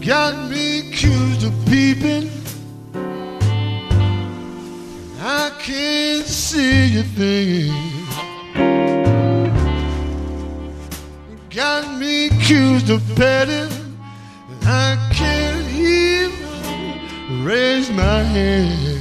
got me accused of peeping. I can't see a thing. Got me accused of petting. I can't even raise my hand.